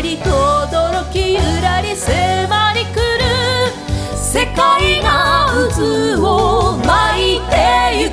りと驚きゆらり迫り来る世界が渦を巻いてゆく